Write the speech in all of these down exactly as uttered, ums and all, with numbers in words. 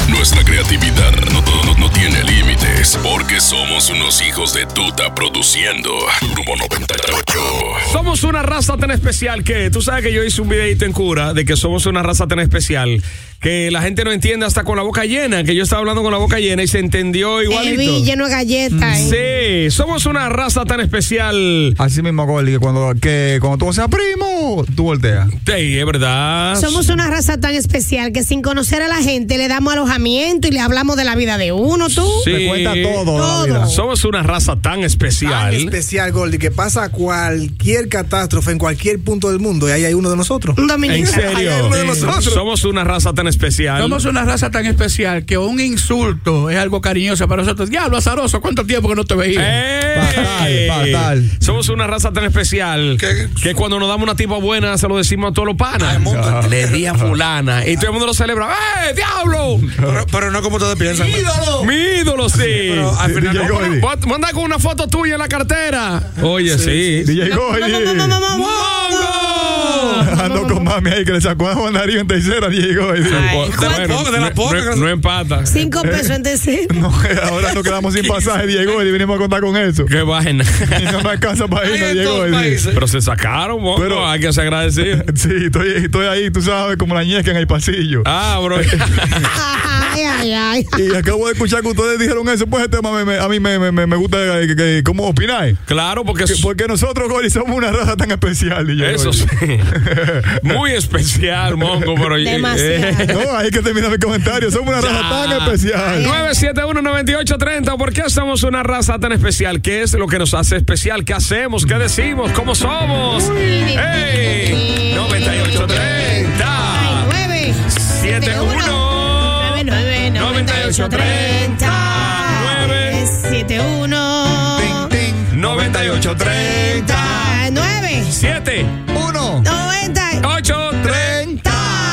Nuestra creatividad no, no, no tiene límites, porque somos unos hijos de tuta produciendo Turbo noventa y ocho. Somos una raza tan especial que, tú sabes que yo hice un videito en cura de que somos una raza tan especial que la gente no entiende hasta con la boca llena, que yo estaba hablando con la boca llena y se entendió igualito. Te vi lleno de galletas. ¿eh? Sí, somos una raza tan especial. Así mismo, Gordy, que cuando, que cuando tú seas primo, tú volteas. Sí, es verdad. Somos una raza tan especial que sin conocer a la gente le damos alojamiento y le hablamos de la vida de uno, tú. Sí. Te cuenta todo, todo. de la vida. Somos una raza tan especial. Tan especial, Gordy, que pasa cualquier catástrofe en cualquier punto del mundo y ahí hay uno de nosotros. Un dominicano. ¿En serio? Ahí hay uno de nosotros. Somos una raza tan especial. Somos una raza tan especial que un insulto es algo cariñoso para nosotros. Diablo, azaroso, ¿cuánto tiempo que no te veía? ¡Ey! Fatal, fatal. Somos una raza tan especial ¿Qué? que cuando nos damos una tipa buena se lo decimos a todos los panas. Ah, Le di a fulana y todo el mundo lo celebra. ¡Eh, diablo! Pero, pero no como ustedes piensan. Mi ídolo, sí. Pero al final D J no, Gordy. Voy a mandar con una foto tuya en la cartera. Oye, sí. D J Gordy. Ando con mami ahí que le sacó a Juan Darío en tercera, D J Gordy. Ay, de la Bueno, poca, de la no- poca. no, no empata. Cinco pesos en decir. No, ahora nos quedamos sin pasaje, Diego, y venimos a contar con eso. Qué vaina. Y no me alcanza para Hay irnos, en Diego. todos y- países. Pero se sacaron, mongo. Pero- hay que ser agradecido. Sí, estoy, estoy ahí, tú sabes, como la ñeca en el pasillo. Ah, bro. Ay, ay, ay. Y acabo de escuchar que ustedes dijeron eso, pues este tema me- me- a mí me, me, me, me gusta eh, que, que- cómo opináis. Claro, porque Que- es- Porque nosotros, Gori, somos una raza tan especial, D J eso Gordy. sí. Muy especial, mongo, pero Demasiado. No, hay que terminar mi comentario. Somos una raza Ya. tan especial. nueve siete uno, nueve ocho tres cero. ¿Por qué somos una raza tan especial? ¿Qué es lo que nos hace especial? ¿Qué hacemos? ¿Qué decimos? ¿Cómo somos? ¡Hey! noventa y ocho treinta Nueve. siete uno Nueve, nueve, noventa y ocho, treinta. nueve Siete, uno. noventa y ocho treinta Ah, nueve. siete Uno. Noventa. ocho treinta.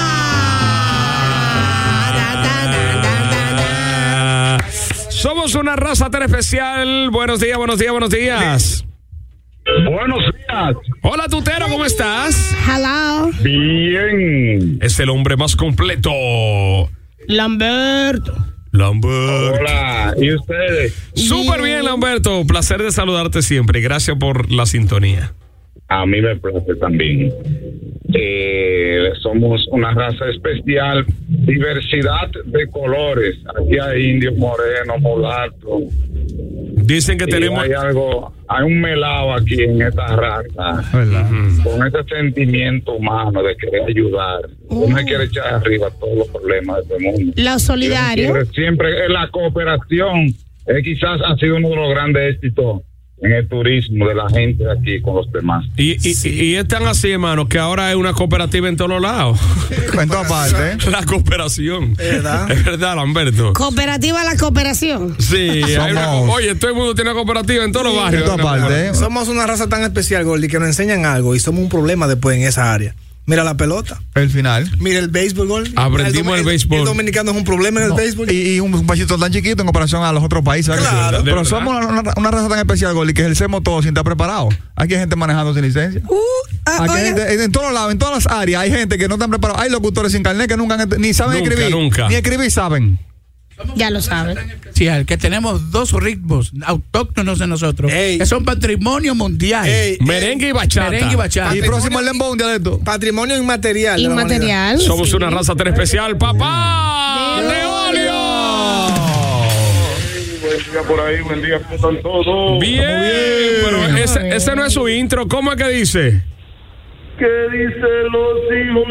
Somos una raza tan especial. Buenos días, buenos días, buenos días. Buenos días. Hola, tutero, ¿cómo estás? Hello. Bien. Es el hombre más completo. Lamberto. Lambert. Hola. ¿Y ustedes? Súper bien, Lamberto. Placer de saludarte siempre. Gracias por la sintonía. A mí me place también. Eh, somos una raza especial. Diversidad de colores. Aquí hay indios morenos, mulatos. Dicen que Y tenemos... hay algo, hay un melao aquí en esta raza. ¿Verdad? Con ese sentimiento humano de querer ayudar. Uno quiere echar arriba todos los problemas de este mundo. Los solidarios. Siempre, siempre en la cooperación eh, quizás ha sido uno de los grandes éxitos en el turismo de la gente de aquí con los demás. Y, y, y es tan así, hermano, que ahora hay una cooperativa en todos los lados. En todas partes. La cooperación. ¿Verdad? Es verdad, Lamberto. Cooperativa la cooperación. Sí, hay una- Somos- oye, todo el mundo tiene una cooperativa en todos los barrios. En todas partes. Somos una raza tan especial, Gordy, que nos enseñan algo y somos un problema después en esa área. Mira la pelota. El final. Mira el béisbol, Gordy. Aprendimos el dom- béisbol. El dominicano es un problema en el No, béisbol. Y, y un, un paísito tan chiquito en comparación a los otros países. ¿verdad? Claro. De Pero verdad. somos una, una, una raza tan especial, Gordy, que ejercemos todo sin estar preparados. Aquí hay gente manejando sin licencia. Uh, ah, Aquí hay oiga. gente, en, en todos lados, en todas las áreas, hay gente que no están preparados. Hay locutores sin carnet que nunca han- ni saben Nunca, escribir. nunca. Ni escribir saben. Ya lo saben. Sí, que tenemos dos ritmos autóctonos de nosotros, Ey. que son patrimonio mundial. Ey, Merengue y bachata. Merengue y bachata. Y próximo el dembow, un dialecto. Patrimonio inmaterial. de la humanidad. Inmaterial. Somos sí. una raza tan especial. ¡Papá! ¡Leolio! Buen día por ahí, buen día, ¿cómo están todos? Bien, pero ese, ese no es su intro. ¿Cómo es que dice? ¿Qué dicen los hijos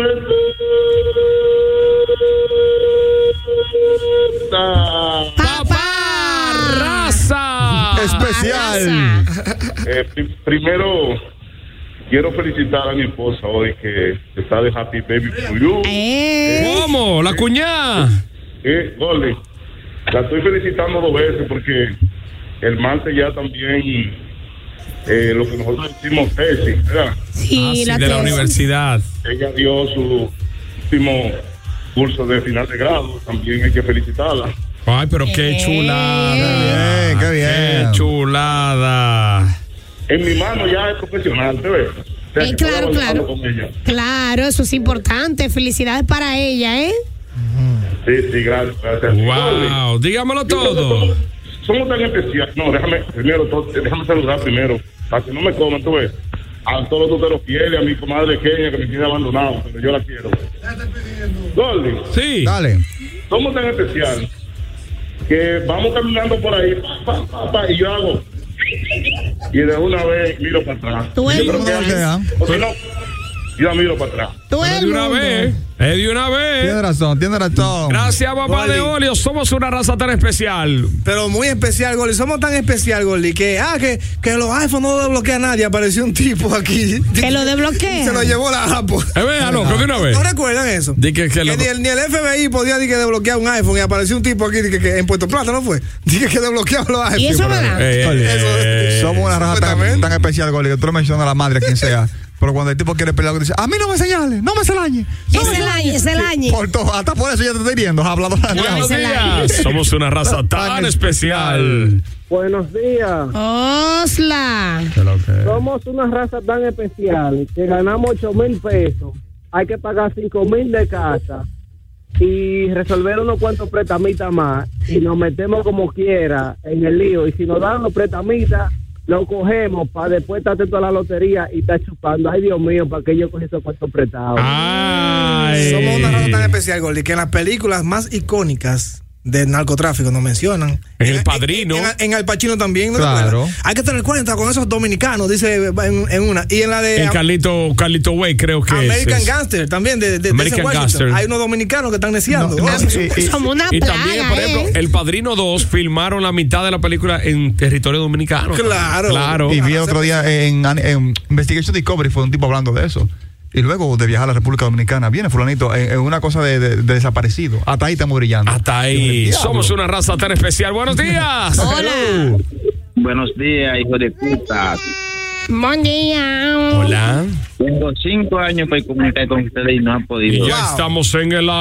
de ¡Papá! ¡Raza! Especial. Eh, pri- primero, quiero felicitar a mi esposa hoy que está de Happy Baby for You. Eh. ¿Cómo? ¿La cuñada? Eh, Gordy, la estoy felicitando dos veces porque el martes ya también eh, lo que nosotros decimos tesis, ¿verdad? Sí, Ah, sí, la de la tesis. universidad. Ella dio su último curso de final de grado, también hay que felicitarla. Ay, pero qué chulada. Qué bien, qué bien. Qué chulada. En mi mano ya es profesional, ¿te ves? O sea, Eh, que claro, estoy avanzando claro. con ella. Claro, eso es importante. Felicidades para ella, ¿eh? Sí, Sí, sí, gracias. gracias. Wow, dígamelo todo. Somos, somos tan especiales. No, déjame, primero, todo, déjame saludar primero, para que no me coman, tú ves. A todos los tuteros fieles, a mi comadre Kenia, que me tiene abandonado, pero yo la quiero. Gordy. Sí. Dale. Somos tan especiales que vamos caminando por ahí, pa, pa, pa, y yo hago. Y de una vez miro para atrás. Tú Yo eres creo que mundo. hay- o si no, yo miro para atrás. Tú Es eres de una mundo. vez. Es de una Tiene vez. razón, tiene razón. Gracias, papá Goli. de Olio. Somos una raza tan especial. Pero muy especial, Goli. Somos tan especial, Goli, que, ah, que, que los iPhones no desbloquea a nadie. Apareció un tipo aquí. Que lo desbloquea. Se lo llevó la Apple. Es verdad, loco, de una vez. ¿No recuerdan eso? Di que- que Que lo- ni, el, ni el F B I podía di que desbloquear un iPhone y apareció un tipo aquí di que, que en Puerto Plata, ¿no fue? Dije que desbloqueaba los iPhones. Y eso es verdad. Eh, eh, Eso- eh, Somos una raza tan, Supuestamente. tan especial, Goli, que tú le mencionas a la madre, a quien sea. Pero cuando el tipo quiere pelear, dice, a mí no me señales, no me señales. Es el año, es el año. Por todo, hasta por eso yo te estoy viendo, habladora. Buenos Ese la- días. Somos una raza tan especial. Buenos días. Osla. Somos una raza tan especial que ganamos ocho mil pesos. Hay que pagar cinco mil de casa y resolver unos cuantos pretamitas más. Y nos metemos como quiera en el lío. Y si nos dan los pretamitas, lo cogemos para después estar atento a la lotería y estar chupando. Ay, Dios mío, ¿para qué yo cogí esos cuantos prestados? Ay. Somos una raza tan especial, Goli, que en las películas más icónicas del narcotráfico nos mencionan. En El Padrino. En, en, en Al Pacino también, ¿no te Claro. acuerdas? Hay que tener cuenta con esos dominicanos, dice en, en una. Y en la de En Carlito, Carlito Way, creo que American es. Gangster también, de, de, de American Denzel Washington. Gangster. Hay unos dominicanos que están neciando. No, no, Ah, sí, y- Somos una Y plaga, también, por ejemplo, ¿eh? El Padrino dos filmaron la mitad de la película en territorio dominicano. Claro. Claro. Y vi el otro día en, en Investigation Discovery, fue un tipo hablando de eso. Y luego de viajar a la República Dominicana, viene fulanito en, en una cosa de, de- de desaparecido. Hasta ahí estamos brillando. Hasta ahí. Diablo. Somos una raza tan especial. Buenos días. Hola. Buenos días, hijo de puta. Buen día. Hola. Tengo cinco años para comunicar con ustedes y no han Y podido. ya estamos en el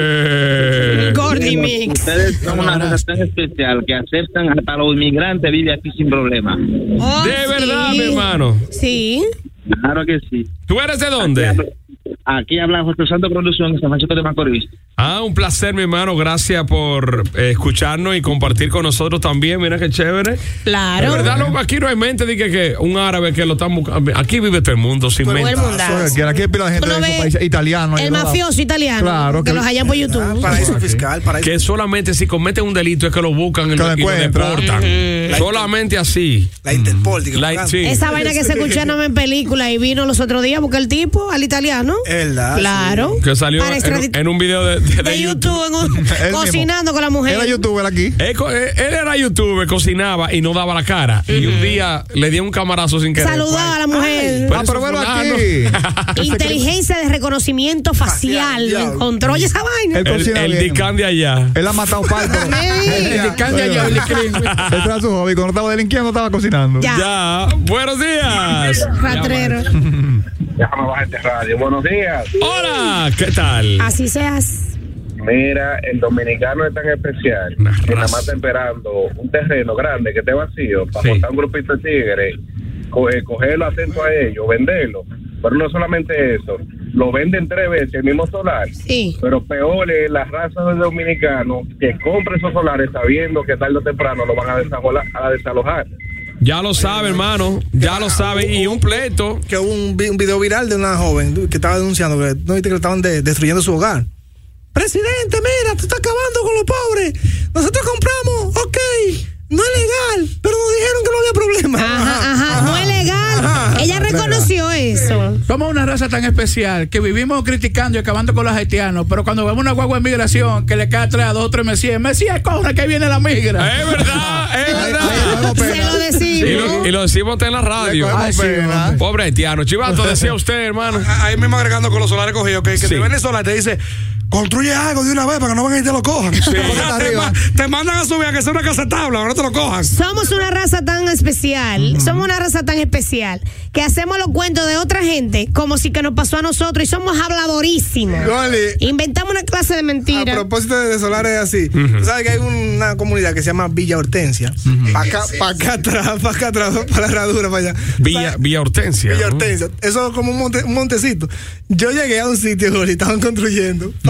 aire. Gordy Mix. Ustedes son una raza tan especial que aceptan hasta los inmigrantes, vive aquí sin problema. Oh, De verdad, sí. mi hermano. Sí. Claro que sí. ¿Tú eres de dónde? Aquí habla José Santo Producción en San Francisco de Macorís. Ah, un placer, mi hermano. Gracias por eh, escucharnos y compartir con nosotros también. Mira qué chévere. Claro. De verdad, no, aquí no hay mente de que, que un árabe que lo están buscando. Aquí vive todo el mundo sin Todo el mente. mundo. Aquí hay pila de gente Uno de ve esos países italianos. El mafioso italiano. Claro, que, que- los hallan por Ah, YouTube. paraíso fiscal, paraíso. Que solamente si cometen un delito es que lo buscan y Que lo, lo y lo encuentran. deportan. Solamente así. La Interpol, digo, La- buscando. sí. Esa vaina que se escuchó no en película y vino los otros días porque el tipo, al italiano. Es verdad. Claro. Que salió Para en, extradit- en un video de, de- de de YouTube. YouTube, en un- Él cocinando mismo. con la mujer. Era youtuber aquí. Él, co- él- él era youtuber, cocinaba y no daba la cara. Y un día le dio un camarazo sin querer. Saludaba a la mujer. Pues Ah, pero eso bueno, fulano. aquí. Inteligencia de reconocimiento facial. Facial, Lo encontró. Oye, esa vaina. Él El, cocina el bien. dicán de allá. Él ha matado parto. Me diga. El can de allá, el clean. Ese era su hobby. Cuando estaba delinquiendo, estaba cocinando. Ya. Ya. Buenos días. Ratrero. Déjame bajar este radio. Buenos días. Hola. ¿Qué tal? Así seas. Mira, el dominicano es tan especial Una que nada raza. más está esperando un terreno grande que esté vacío para Sí. montar un grupito de tigres, coge, cogerlo atento a ellos, venderlo. Pero no solamente eso, lo venden tres veces el mismo solar. Sí. Pero peor es la raza del dominicano que compra esos solares sabiendo que tarde o temprano lo van a desalojar. A desalojar. Ya lo sabe, hermano. Ya lo sabe. Y un pleito. Que hubo un, vi- un video viral de una joven que estaba denunciando que no viste que le estaban de- destruyendo su hogar. Presidente, mira, te está acabando con los pobres. Nosotros compramos, ok, no es legal, pero nos dijeron que no había problema. Ajá, ajá. No es legal. Ajá. Ella reconoció eso. Somos una raza tan especial que vivimos criticando y acabando con los haitianos, pero cuando vemos una guagua de migración que le cae atrás a dos o tres mesías, mesías, corre que viene la migra. Es verdad, es verdad. Se lo Y decimos. lo, y lo decimos hasta en la radio. Le cogemos pena. Pobre haitiano. Chivato, decía usted, hermano. Ahí mismo agregando con los solares cogidos, que, que Sí. te ven el solar y te dice, construye algo de una vez para que no vengan y te lo cojan. Porque te, ma- te mandan a subir a que sea una casa tabla, para que no te lo cojan. Somos una raza tan especial, somos una raza tan especial que hacemos los cuentos de otra gente como si que nos pasó a nosotros y somos habladorísimos. Goli, Inventamos una clase de a mentira. propósito de, de solares así, tú sabes que hay una comunidad que se llama Villa Hortensia. Para acá, para acá atrás, para acá atrás, para la herradura, para allá. Villa, Villa Hortensia. Villa ¿no? Hortensia. Eso es como un, monte- un montecito. Yo llegué a un sitio, Goli, estaban construyendo. Pa'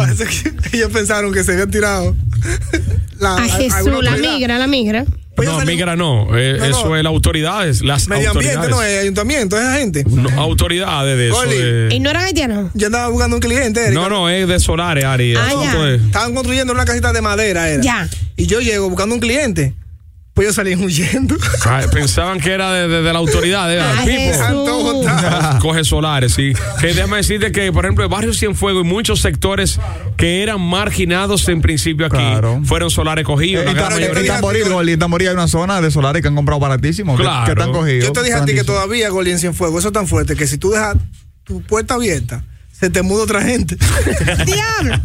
Parece que ellos pensaron que se habían tirado. La, a Jesús, la migra, la migra. Pues no, migra no, eh, no, eso no. es las autoridades, las medio autoridades. ambiente, no es ayuntamiento, es la gente. No, autoridades de eso. De... ¿Y no eran haitianos? Yo andaba buscando un cliente, Erika. No, no, es de solares, Ari. Ah, ya. Es... Estaban construyendo una casita de madera, era. Ya. Y yo llego buscando un cliente. Pues yo salí huyendo. Ay, pensaban que era de, de, de la autoridad. De la Coge solares, sí. Que déjame decirte que, por ejemplo, el barrio Cienfuegos y muchos sectores que eran marginados en principio aquí, claro, fueron solares cogidos. En Tamboril, en Tamboril hay una zona de solares que han comprado baratísimos, claro, que, que están cogidos. Yo te dije a ti que todavía, Goli, en Cienfuegos, eso es tan fuerte que si tú dejas tu puerta abierta, se te muda otra gente. ¡Diablo!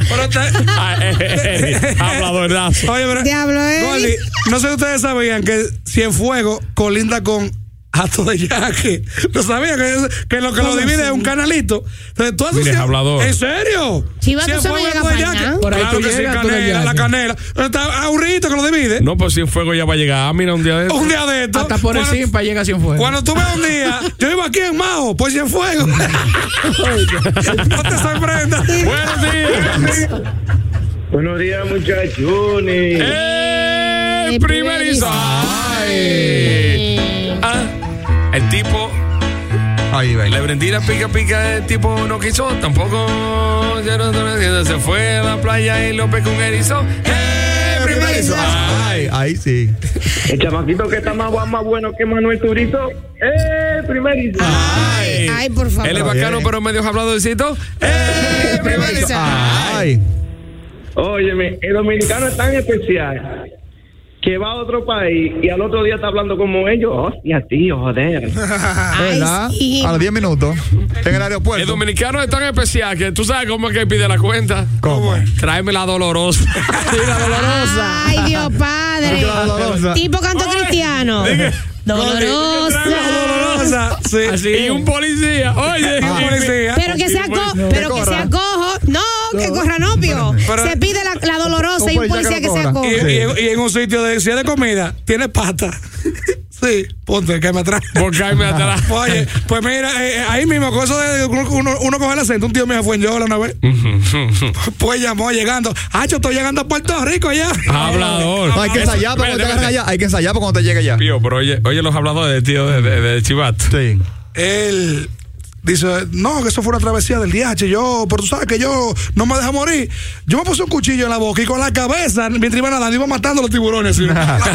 Habladordazo. Oye, pero, Diablo, eh. Goli, no sé si ustedes sabían que Cienfuegos colinda con Hato de Yaque. ¿Lo sabían? Que, que lo que lo divide es un canalito. Entonces, tú haces. Hablador. ¿En serio? Cienfuegos no llega para allá. Por ahí claro que sí, canela, la canela. Está a un rito que lo divide. No, pues Cienfuegos ya va a llegar. Mira, un día de esto. Un día de esto. Hasta por el Simpa llega Cienfuegos. Cuando tú ves un día, yo vivo aquí en Mao, por Cienfuegos. No te sorprendas. Buenos días. Buenos días, muchachones. ¡Eh! Primerizo. Ah, el tipo. Ahí va. Le brendira pica pica, el tipo no quiso. Tampoco. Se fue a la playa y lo pescó un erizo. ¡Eh! Primerizo. Ay, ahí sí. El chamaquito que está más, más bueno que Manuel Turizo. ¡Eh! Primerizo. Ay, ay, por favor. Él es bacano, pero medio habladorcito. ¡Eh! Primerizo. Ay. Óyeme, el dominicano es tan especial que va a otro país y al otro día está hablando como ellos. Hostia, tío, joder. ¿Verdad? Sí. A los diez minutos en el aeropuerto. El dominicano es tan especial que tú sabes cómo es que pide la cuenta. ¿Cómo? Tráeme la dolorosa. Sí, la dolorosa. Ay, Dios padre. La dolorosa. Tipo canto Oye. cristiano. Dije, dolorosa. Dolorosa. Sí. Así y un policía. Oye, ah, un policía. Pero que sea cojo. No. Pero que, que sea cojo. No, no, que corra no, pio. Se pide la, la dolorosa un y un policía que, que sea cojo. Y, sí. y, en, y en un sitio de, si es de comida, tiene pata. Sí, ponte, que me atrás. Por caerme atrás. Oye, pues mira, eh, ahí mismo, con eso de uno, uno coge el acento, un tío mío fue en Yola una vez. Pues llamó llegando. Ah, yo estoy llegando a Puerto Rico ya. Hablador. No, hay que ensayar para cuando te agarren allá. Hay que ensayar para cuando te llegue allá. Pío, pero oye, oye los habladores de tío de, de, de Chivato. Sí. Él dice, no, que eso fue una travesía del D H. Yo, pero tú sabes que yo no me dejo morir. Yo me puse un cuchillo en la boca y con la cabeza, mientras iba nadando, iba matando a los tiburones. ¿Sí?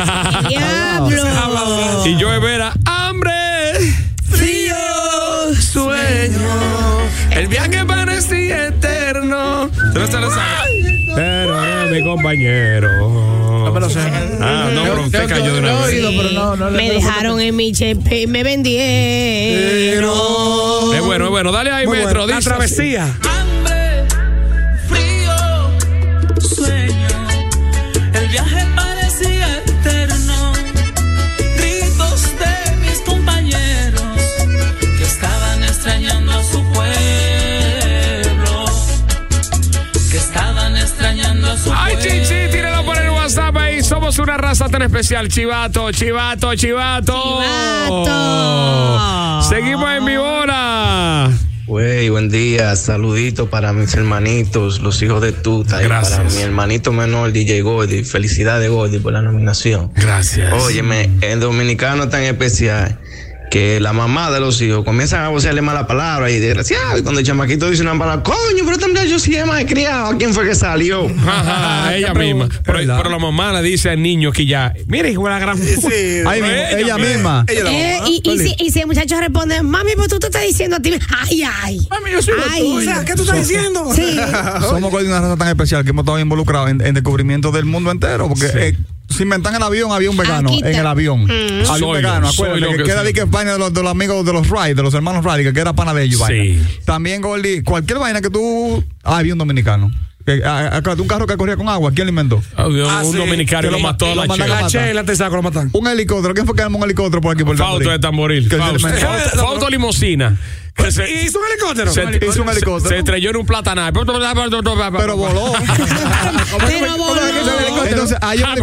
¡Diablo! Y yo de vera, hambre, frío, sueño. El viaje parecía eterno. Pero no, mi compañero. No me lo sé. Ah, no, pero usted cayó de una vez. Me dejaron en mi chepe y me vendieron. Es bueno, es bueno. Dale ahí, Muy Metro. Bueno. La travesía. Hambre, frío, sueño. El viaje parecía eterno. Gritos de mis compañeros que estaban extrañando a su pueblo. Que estaban extrañando a su pueblo. Ay, Chichi, tíralo por el WhatsApp ahí. Somos una raza tan especial. Chivato, chivato, chivato. Chivato. Seguimos en mi hora. Güey, buen día. Saludito para mis hermanitos, los hijos de Tuta. Gracias. Y para mi hermanito menor, D J Gordy. Felicidades, Gordy, por la nominación. Gracias. Óyeme, el dominicano tan especial que la mamá de los hijos comienzan a vocearle mala palabra y desgraciado. Y cuando el chamaquito dice una palabra, coño, pero también yo sí es más criado. ¿A quién fue que salió? Ajá, ella misma. Pero, pero la mamá le dice al niño que ya, mira, hijo de la gran. Sí, ahí mismo, ella, ella misma. Ella eh, y, y, si, y si el muchacho responde, mami, pues tú te estás diciendo a ti, ay, ay. Mami, yo soy ay, o sea, ¿qué tú estás diciendo? Sí. Somos una raza tan especial que hemos estado involucrados en, en descubrimiento del mundo entero. Porque sí. eh, si inventan el avión, había un vegano en el avión. Mm. Había soy un vegano, lo, acuérdate. que, que, que era de que España de los, de los amigos de los Wright, de los hermanos Wright, que era pana de ellos. Sí. Vaina. También, Gordy, cualquier vaina que tú. Ah, había un dominicano. Que, a, a, un carro que corría con agua, ¿quién lo inventó? Ah, un ah, sí. dominicano lo mató a la chela. La chela te saco, lo matan. Un helicóptero. ¿Quién fue que armó un helicóptero por aquí? Por Fausto de Tamboril. Fausto Limosina. Se, ¿Hizo un helicóptero? Se, hizo un helicóptero. Se, se estrelló en un platanal. Pero voló. Pero voló. Entonces, hay un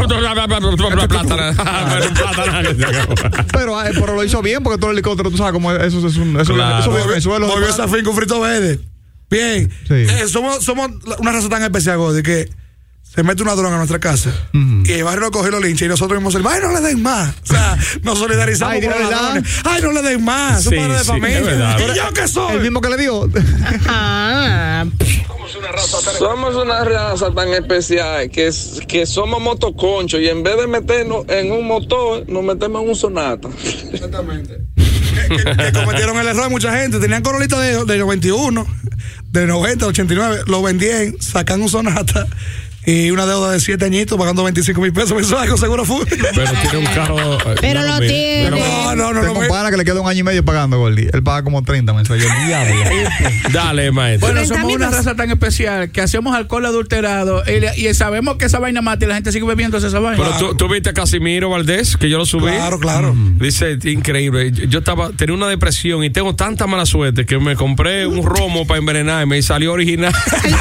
Pero, pero lo hizo bien porque todo el helicóptero, tú sabes cómo eso es un. Eso, claro. eso, eso, eso, eso, movió esa fin con frito verde. Bien. Sí. Eh, somos, somos una raza tan especial, Gordy, que se mete una droga a nuestra casa Ujú. y el barrio lo coge y lo lincha y nosotros mismos decimos, ay, no le den más. O sea, nos solidarizamos Ay, con ¿de los verdad? ladrones. Ay, no le den más. Son Sí, padres de sí, familia. es verdad. ¿Y yo qué soy? El mismo que le dio. Ah, Somos una raza tan especial que, es- que somos motoconchos y en vez de meternos en un motor, nos metemos en un Sonata. Exactamente. que, que- que cometieron el error mucha gente. Tenían Corolita de, de noventa y uno, de noventa, ochenta y nueve. Lo vendían, sacan un Sonata y una deuda de siete añitos pagando veinticinco mil pesos mensuales con seguro full. Pero tiene un carro. eh, Pero no, lo mira, tiene. pero- No, no, no. Tengo no un pana que le queda un año y medio pagando, Gordy. Él paga como treinta mensuales. Yo, el diablo. Dale, maestro. Bueno, treinta somos mil una pesos. raza tan especial que hacemos alcohol adulterado y, le- y sabemos que esa vaina mata y la gente sigue bebiéndose esa vaina. Pero tú, tú viste a Casimiro Valdés, que yo lo subí. Claro, claro. Dice, increíble. Yo, yo estaba, tenía una depresión y tengo tanta mala suerte que me compré un romo para envenenarme y salió original.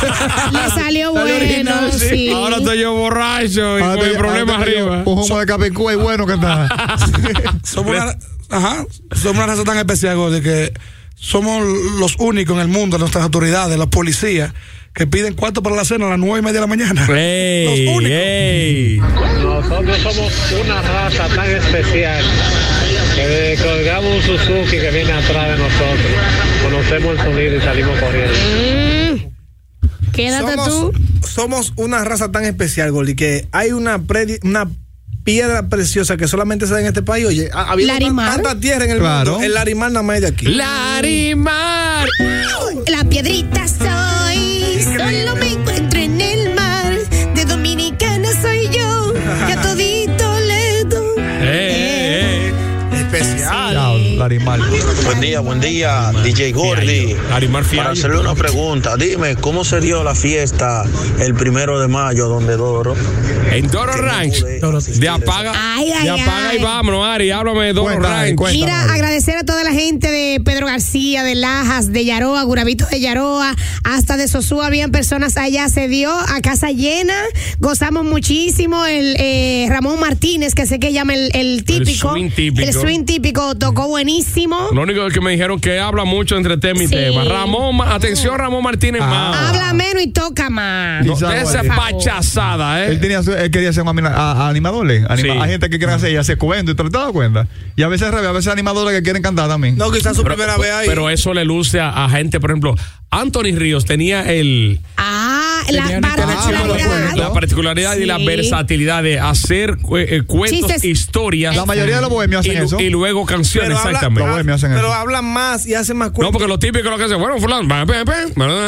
le salió bueno, original, sí. sí. Ahora estoy yo borracho y Ahora con el te- problema ahora te dio arriba. Un humo de Capicúa y bueno que está. Somos una, ajá, somos una raza tan especial, Gordy, que somos los únicos en el mundo, nuestras autoridades, los policías, que piden cuarto para la cena a las nueve y media de la mañana. Ey, Los únicos. ey. Nosotros somos una raza tan especial que desde que oigamos un Suzuki que viene atrás de nosotros, conocemos el sonido y salimos corriendo. Mm. Quédate somos, tú. somos una raza tan especial, Gordy, que hay una, predi- una piedra preciosa que solamente se da en este país. Oye, ha habido ¿Larimar? tan- tanta tierra en el Claro. mundo. El Larimar nada más es de aquí. Larimar. La piedrita soy, solo me encuentro en el mar. De Dominicana soy yo, que a todito le doy. Ey, ey, ey. Especial. Diablo, Larimar. Buen día, buen día, D J Gordy. Larimar Para Fiallo. hacerle una pregunta, dime, ¿cómo se dio la fiesta el primero de mayo donde Doro? En Doro Ranch. De apaga. Ay, ay, de apaga ay. y vámonos, Ari. Háblame de Doro Cuéntame, Ranch. cuéntame. Mira, agradecer a toda la gente de Pedro García, de Lajas, de Yaroa, Gurabito de Yaroa, hasta de Sosúa, habían personas allá, se dio a casa llena, gozamos muchísimo, el eh, Ramón Martínez, que sé que llama el, el típico, swing típico. el swing típico, tocó buenísimo. Lo único que me dijeron que habla mucho entre tema y Sí. tema. Ramón, Ma- atención, Ramón Martínez. Ah. más. Habla menos y toca más. No, Quizá, de esa Gordy. pachazada, Él, ¿eh? tenía, su- él quería ser un amina- a- a- animador. ¿eh? Anima- Sí. Hay gente que quiere hacer y hace cuento y te lo das cuenta. Y a veces al revés, a veces animadores que quieren cantar también. No, quizás su primera vez ahí. Pero eso le luce a, a gente, por ejemplo, Anthony Ríos tenía el Ah, la Tenía una particularidad. la particularidad y la Sí. versatilidad de hacer eh, cuentos, Chistes. historias. La mayoría de los bohemios y, hacen lu- eso. y luego canciones, Pero habla- exactamente. Los bohemios hacen pero eso. hablan más y hacen más No, cuentos. porque lo típico es lo que hace, bueno, fulano, va, pe, pe,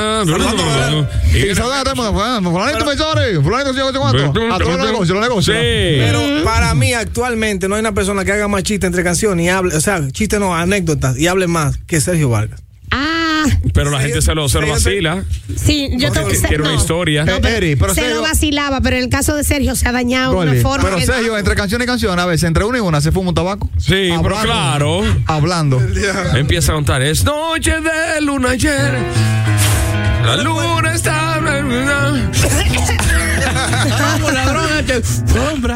Y y- ¿sabes dónde estamos? Fulano, Fulanito Pensores, fulanito yo cuánto. A todos los negocios, los negocios. Sí. Pero para mí actualmente no hay una persona que haga más chistes entre canciones y hable, o sea, chistes no, anécdotas y hable más que Sergio Vargas. Ah, Pero la gente se lo, se lo vacila. sí, yo te Que tiene una historia. No, Eh, pero Eri, pero se Sergio- lo vacilaba, pero en el caso de Sergio se ha dañado de Gordy, una forma. pero que- Sergio, entre canción y canción, a veces entre una y una se fuma un tabaco. Sí, pero Hablando. claro. Hablando. Empieza a contar. Es noche de luna ayer. La luna está. Vamos, ladrón, te sombra.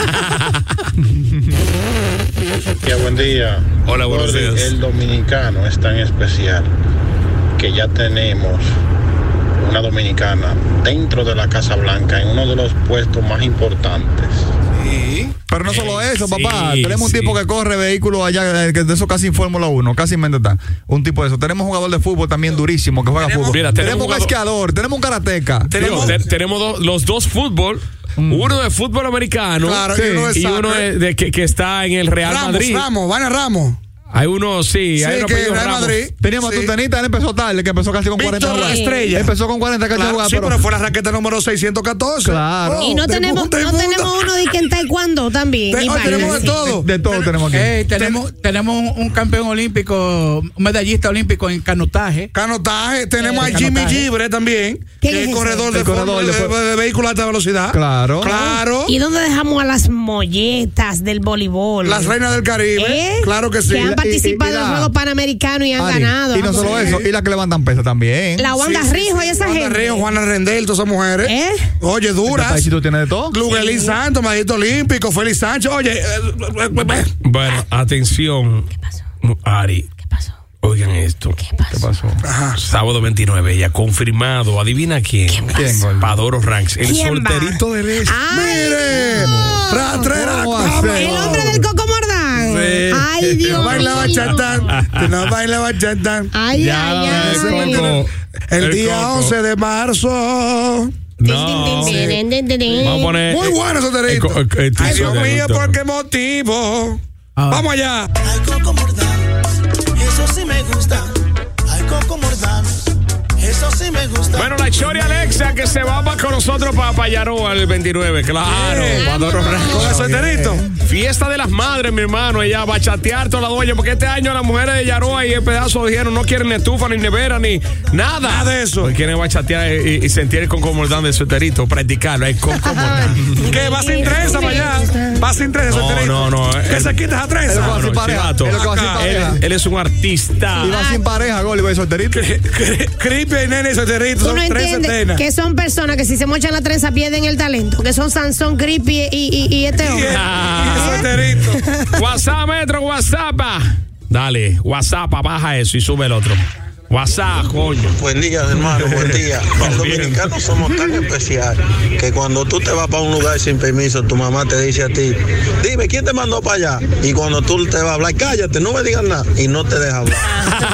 Qué buen día. Hola, buenos Gordy, días. El dominicano es tan especial que ya tenemos una dominicana dentro de la Casa Blanca en uno de los puestos más importantes. Pero no solo eso, Sí, papá. Tenemos un sí. tipo que corre vehículos allá, eh, que de eso casi en Fórmula uno, casi en está. Un tipo de eso. Tenemos un jugador de fútbol también durísimo que juega fútbol. Mira, tenemos tenemos un un jugador- esquiador, tenemos un karateca. Digo, te- tenemos do- los dos fútbol. Uno de fútbol americano. Claro, Sí. y uno de Y uno soccer. de, de que, que está en el Real Ramos, Madrid. Ramos, Vane Ramos. Hay uno, sí, Sí, hay uno que apellido Real Ramos. Madrid. Teníamos Sí. a tu tenista, él empezó tarde, que empezó casi con Víctor cuarenta La jugadas. Estrella. Empezó con cuarenta cachas Claro, jugadas, sí, pero, pero fue la raqueta número seiscientos catorce. Claro. Y no de tenemos, punta y no punta. tenemos uno de que en taekwondo también. Te- y hoy tenemos de baile. todo. de, de todo tenemos aquí. Ey, tenemos, tenemos un, un campeón olímpico, un medallista olímpico en canotaje. Canotaje, tenemos Eh, a Jimmy canotaje. Gibre también, ¿Qué que es es eso? corredor de, El corredor de, de- de- de vehículos de alta velocidad. Claro. Claro. ¿Y dónde dejamos a las molletas del voleibol? Las reinas del Caribe. ¿Eh? Claro que sí. Que han Y- y- participado y en los la- Juegos Panamericanos y han Ari, ganado. y no solo Sí. eso, y las que levantan pesas también. La Wanda Sí, sí, Rijo sí. y esa Wanda gente. Rijo, Juana Rendel, todas esas mujeres. ¿Eh? Oye, Este duras. país, si tú tienes de todo. Luguelín Santos, medallista olímpico, Félix Sánchez. Oye, eh, eh, eh, eh, Bueno, atención. ¿Qué pasó? Ari. ¿Qué pasó? Oigan esto. ¿Qué pasó? ¿Qué pasó? Ajá. Sábado veintinueve, ya confirmado. Adivina quién. ¿Quién, Gordy? Padoro Ranks, el ¿Quién va? solterito del este. ¡Ay, ¡Mire! no! ¡Rastrera! ¿Cómo va a ser? El hombre del Coco Mordán. Sí. Ay, Dios No baila mío. bachatán. Que no baila bachatán. Ay, Ya, ay, el ay. Coco. El, El día Coco. once de marzo. No. Din, din, din, din, din, din. Vamos a poner. Muy bueno ese el terito. co- el- el Ay, teaser Dios del mío, doctor. ¿por qué motivo? Ah. Vamos allá. Ay, Coco Mordán, eso sí me gusta. Ay, Coco Mordán, eso sí me gusta. Bueno, la Chori Alexa que se va pa- con nosotros para Payaroa el veintinueve, claro. Padoro Ranks. Con el solterito. Fiesta de las madres, mi hermano. Ella va a chatear toda la doña, porque este año las mujeres de Yaroa y el pedazo dijeron no quieren ni estufa, ni nevera, ni nada. Nada de eso. Pues quieren bachatear y, y sentir el concomordán del solterito, practicarlo. El concomordán. ¿Qué? Va sin trenza para allá. Va sin trenza, No, solterito. no, no, ¿Qué él- se quita esa trenza? Él va No, sin no, pareja. chivato. Es lo que va sin Acá, pareja. Él, él es un artista. Y va sin pareja, Gol, y va solterito. Creepy y nene solterito. Tú Son no tres entiendes centenas. que son personas que si se mochan la trenza pierden el talento, que son Sansón, Creepy y, y, y este Y el, hombre. y el solterito. WhatsApp, Metro, WhatsApp. Dale, WhatsApp, baja eso y sube el otro. WhatsApp, coño. Buen día, hermano, buen día. Los dominicanos somos tan especiales que cuando tú te vas para un lugar sin permiso, tu mamá te dice a ti, dime, ¿quién te mandó para allá? Y cuando tú te vas a hablar, cállate, no me digas nada, y no te deja hablar.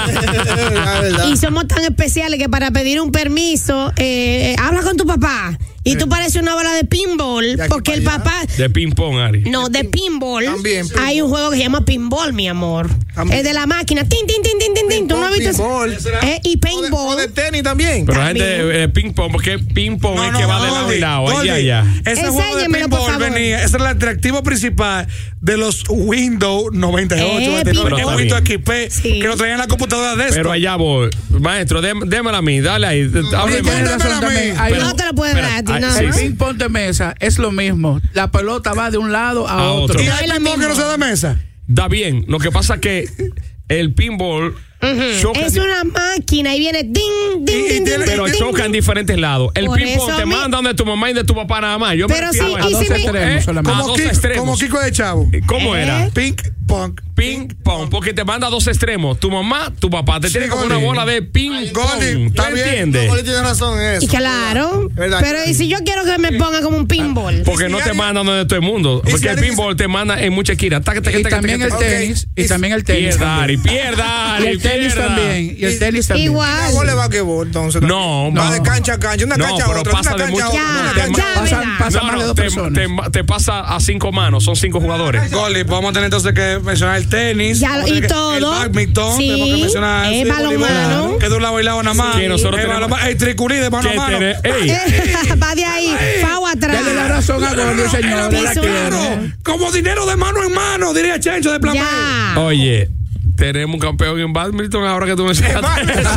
La verdad. Y somos tan especiales que para pedir un permiso, eh, eh, habla con tu papá. Y tú pareces una bola de pinball, aquí porque el para allá. papá. De ping-pong, Ari. No, de pinball. También, pinball. Hay un juego que se llama pinball, mi amor. También. Es de la máquina. Tin, tin, tin, tin, tin, tin. ¿Tú no has visto eso? Pinball. Eh, y O de, o paintball. de tenis también. Pero la También. gente, eh, ping-pong, porque ping-pong No, es no, que va de no, lado y Goldie, lado. Allá, Goldie, allá. Ese juego de Enséñamelo, por pinball favor. venía, ese era el atractivo principal de los Windows noventa y ocho, Eh, noventa y nueve, pinball. el Windows X P, Sí. que lo traían en la computadora de esto. Pero allá voy. Maestro, dé- démela a mí, dale ahí. Hábleme. Tienes Tienes razón Dámela a mí. también. Hay No un- te lo puedes dar a ti, Espera, nada ay, el más. sí, ping pong de mesa es lo mismo. La pelota va de un lado a, A otro. otro. Y No hay es lo pinball que no mismo. se da mesa. Da bien. Lo que pasa es que el pinball choca, Es una máquina y viene ding, Y- ding, y ding, tiene- ding, pero ding, choca en ding. diferentes lados. El Por ping-pong eso te mi- manda donde tu mamá y de tu papá nada más. Yo me Pero refiero sí, a- y A dos si me- extremos ¿Eh? solamente. A Como dos Kiko, extremos. como Kiko de Chavo. ¿Cómo ¿Eh? era? Ping pong. Ping pong, porque te manda a dos extremos. Tu mamá, tu papá, te Sí, tiene como Goldie. una bola de ping Goldie, pong. ¿Tú está bien. entiendes? Goli tiene razón en eso. Y claro. ¿Verdad? Pero y si yo quiero que me ponga como un pinball. Porque si no te alguien- mandan donde todo el mundo. y si Porque el alguien pinball te manda en mucha esquina. Taca, taca, Y taca, también taca, el taca. tenis. Y Y también el tenis. Pierda, Ari, también. pierda, Y Ari, el tenis pierda. también. Y el tenis también. Igual. Gol de basquetbol, entonces. No, Va no. de cancha a cancha, una No, cancha a pero otra, pasa una de cancha a mucho- otra, Ya, una te- cancha a ya, otra. Pasa, pasa No, más de no, dos te, personas. te- te pasa a cinco manos, son cinco jugadores. Goli, vamos a tener entonces que mencionar el tenis. Ya, vamos a y tener que- todo. El badminton. Sí, Tenemos que mencionar. el sí, balonmano. voleibol, que de un lado y lado nada más. Que nosotros el, tenemos- balonmano- el triculí de mano a Que mano. tiene- ey, Va de ahí, pavo atrás. Dale la razón a Gordy, señor. Era la Piso quiero. uno. Como dinero de mano en mano, diría Chencho de Plan B. Ya. Oye, tenemos un campeón en badminton ahora que tú mencionaste eso.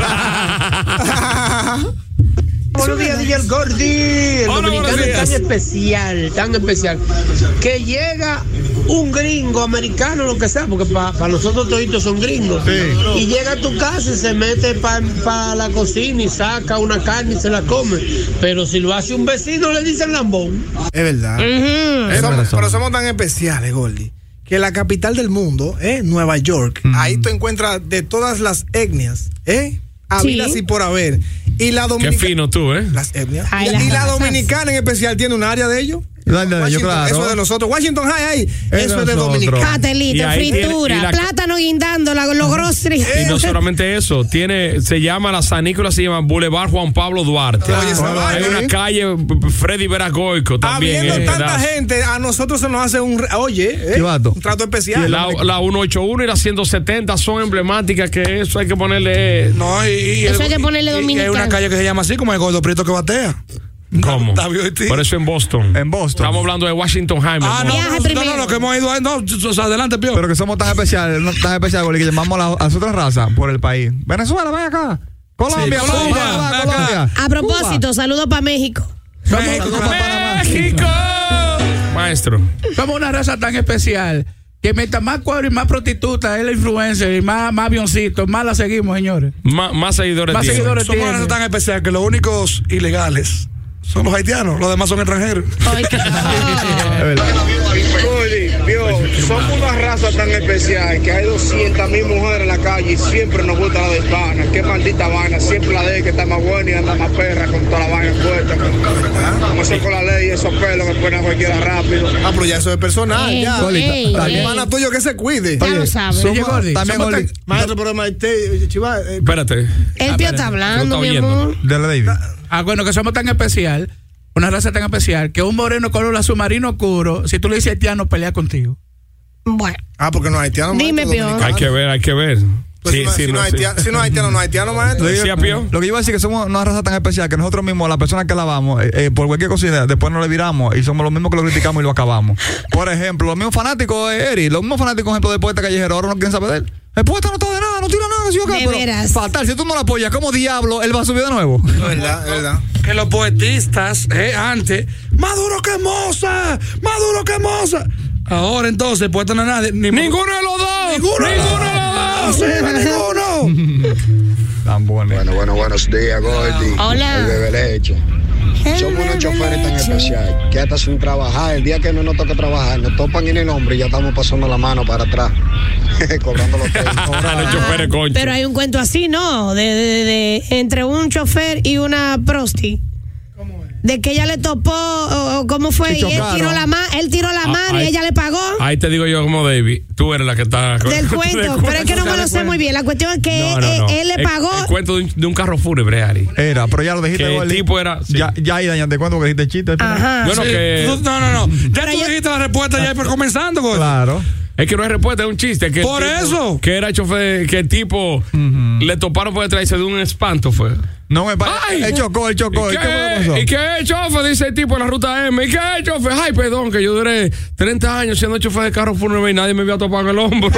Buenos días, D J Gordy. El Hola, dominicano buenos es tan días. especial, tan especial, que llega un gringo americano, lo que sea, porque para nosotros toditos son gringos. Y llega a tu casa y se mete para la cocina y saca una carne y se la come. Pero si lo hace un vecino, le dicen lambón. Es verdad. Ujú. Somos- pero somos tan especiales, Gordy, que la capital del mundo, ¿eh? Nueva York, ahí tú encuentras de todas las etnias, ¿eh? Habidas Sí. y por haber. Y la Qué dominicana. fino tú, ¿eh? Las etnias. Ay, y las y la razas. dominicana en especial tiene un área de ellos. La de ellos, Washington, claro. Eso es de nosotros. Washington High, ahí. Es Eso de es de nosotros. dominicana. Y Pastelito, ahí tiene- fritura, y la- plátano guindando, la- los groceries. Y no solamente eso, tiene, se llama la San Nicolás, se llama Boulevard Juan Pablo Duarte. Oye, esa Hay vaina, una ¿eh? calle Freddy Veragoico también. Habiendo eh, tanta la- gente, a nosotros se nos hace un. re- Oye, ¿eh? Chivato. Un trato especial. La, la ciento ochenta y uno y la ciento setenta son emblemáticas, que eso hay que ponerle. No, y, y Eso el- hay que ponerle y- y dominicano. hay una calle que se llama así, como el Gordo Prieto que batea. ¿Cómo? David Ortiz. Por eso en Boston. En Boston. Estamos hablando de Washington High. Ah, no, Viaje no, no, primero. no, lo que hemos ido ahí, no, o sea, adelante, Pío. Pero que somos tan especiales, no, tan especiales, Goli, que llamamos a, la- a las otras razas por el país. Venezuela, ven acá. Colombia, Sí, Cuba, Cuba, ven acá, ven acá. Colombia. A propósito, saludo para México. México, ¡México! Maestro. Somos una raza tan especial que mientras más cuadro y más prostituta es la influencer y más, más avioncitos, más la seguimos, señores. Má- más seguidores Más tiene. seguidores somos una tiene. raza tan especial que los únicos ilegales son los haitianos, los demás son extranjeros. Ay, qué- Es verdad. Gordy, vio, somos una raza tan especial que hay doscientas mil mujeres en la calle y siempre nos gusta la de hispana. Qué maldita vaina, siempre la de que está más buena y anda más perra con toda la vaina fuerte. Como eso con la ley y esos pelos que ponen a cualquiera rápido. Ah, pero ya eso es personal, Ey, ya. ey, También ey. pana tuyo que se cuide. Ya lo sabes. Somos- Gordy. también Somos Gordy. tan- Maestro, pero maestro, Chiva, eh, Espérate. El tío está hablando, mi amor. De la David. Ah, bueno, que somos tan especial, una raza tan especial, que un moreno color submarino oscuro, si tú le dices haitiano, pelea contigo. Bueno. Ah, porque no es haitiano. Dime, maestro, Pío. dominicano. Hay que ver, hay que ver. Pues Sí, si, no, sí, si, no no, es sí. haitiano, si no es haitiano, no es haitiano, maestro. Lo que, ¿Decía Pío? lo que yo iba a decir que somos una raza tan especial que nosotros mismos, las personas que lavamos, eh, eh, por cualquier cosita, después nos le viramos y somos los mismos que lo criticamos y lo acabamos. Por ejemplo, los mismos fanáticos, eh, Eri, los mismos fanáticos, por ejemplo, del poeta callejero, ahora no quieren saber de él. El poeta no está de nada, no tira nada, ¿sí o qué? De Pero veras. fatal, si tú no lo apoyas, ¿cómo diablo él va a subir de nuevo? Es verdad, es verdad. Que los poetistas, eh, antes, más duro que Moza, más duro que Moza. Ahora entonces, poeta no es nadie. Ni Ninguno de los dos. Ninguno de los dos. No sirve ninguno. Tan bueno. Bueno, bueno, buenos días, Gordy. Hola. El bebé leche. Somos unos choferes tan especiales que hasta sin trabajar, el día que no nos toca trabajar, nos topan en el hombro y ya estamos pasando la mano para atrás, cobrando los tres. Los choferes, concho. Pero hay un cuento así, ¿no? De, de, de, de- entre un chofer y una prosti. De que ella le topó, o, o ¿cómo fue? Y Y él chocaron. tiró la, ma- él tiró la Ah, mano y ahí- ella le pagó. Ahí te digo yo como David, tú eres la que está... Del cuento, pero es que no me lo sé muy bien. La cuestión es que No, no, él, no. él le El- pagó. El, cuento de un, de un carro fúnebre, Ari. Era, pero ya lo dijiste, Que el Gordy. tipo era... sí. Ya, ya ahí dañaste cuento que dijiste chiste. Ajá. Bueno, Sí, que... tú- no, no, no. Ya Pero tú yo- dijiste la respuesta ya por comenzando, Gordy. Claro. Es que no hay respuesta, es un chiste. Que el Por tipo- eso. Que era chofer, que el tipo le toparon por detrás y se dio un espanto, fue. No me parece. Ay. Él chocó, él chocó. ¿Y ¿Y qué fue que qué, pasó? ¿Y qué es chofer? Dice el tipo en la ruta M. ¿Y qué es chofer? Ay, perdón, que yo duré treinta años siendo chofer de carro fúnebre y nadie me había topado en el hombro.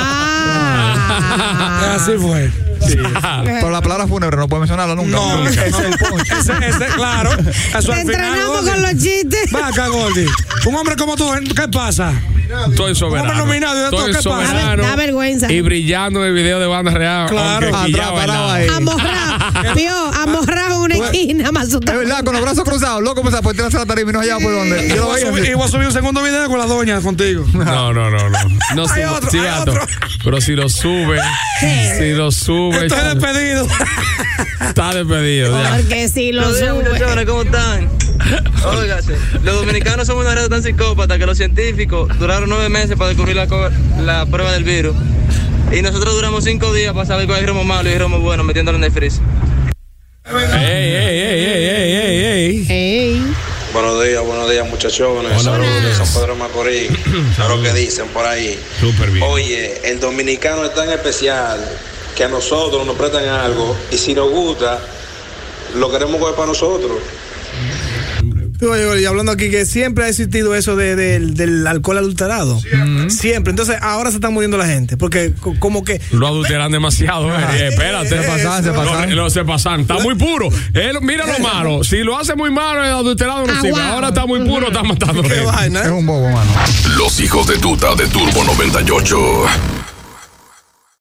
Ah. Así fue. Sí. Pero la palabra fúnebre no puede mencionarla nunca. No, Nunca. no. Ese es el punch. Ese, ese, claro. Eso Te al final, entrenamos Gordy. con los chistes. Va acá, Gordy. Un hombre como tú, ¿qué pasa? Estoy soberano. Un hombre nominado y de todo, Estoy ¿qué pasa? soberano. Da vergüenza. Y brillando en el video de banda real. Claro. aunque Atrás, quillaba al parado lado. ahí. Amorrado. Pío, amorrado en una esquina, más Es verdad, con los brazos cruzados, loco, pues por tirarse la tarima y no allá por donde. Y Yo lo voy, a veía subir, así. y voy a subir un segundo video con la doña contigo. No, no, no, no. No Hay subo- otro, sí, hay gato. otro. Pero si lo sube, si lo sube, Estoy despedido. está despedido. Ya. Porque si lo Buenos días, sube. muchachones, ¿cómo están? Óigase, los dominicanos somos una red tan psicópata que los científicos duraron nueve meses para descubrir la, co- la prueba del virus. Y nosotros duramos cinco días para saber cuál es el romo malo y el romo bueno, metiéndolo en el freezer. Ey, ey, ey, ey, ey, ey, ey. Ey. Buenos días, buenos días, muchachones. Saludos de San Pedro de Macorís. ¿Sabes lo que dicen por ahí? Súper bien. Oye, el dominicano es tan especial que a nosotros nos prestan algo y si nos gusta, lo queremos coger para nosotros. Tú, oye, y hablando aquí que siempre ha existido eso de, del- del alcohol adulterado. Siempre. Siempre. Entonces ahora se está muriendo la gente. Porque co- como que. Lo adulteran demasiado, eh. Espérate. Se pasan, se pasan. Lo, lo- se pasan. Está muy puro. Él, mira lo malo. Si lo hace muy malo, el adulterado no sirve. Ahora está muy puro, está matando. Qué vaina, ¿eh? Es un bobo, mano. Los hijos de tuta de Turbo noventa y ocho.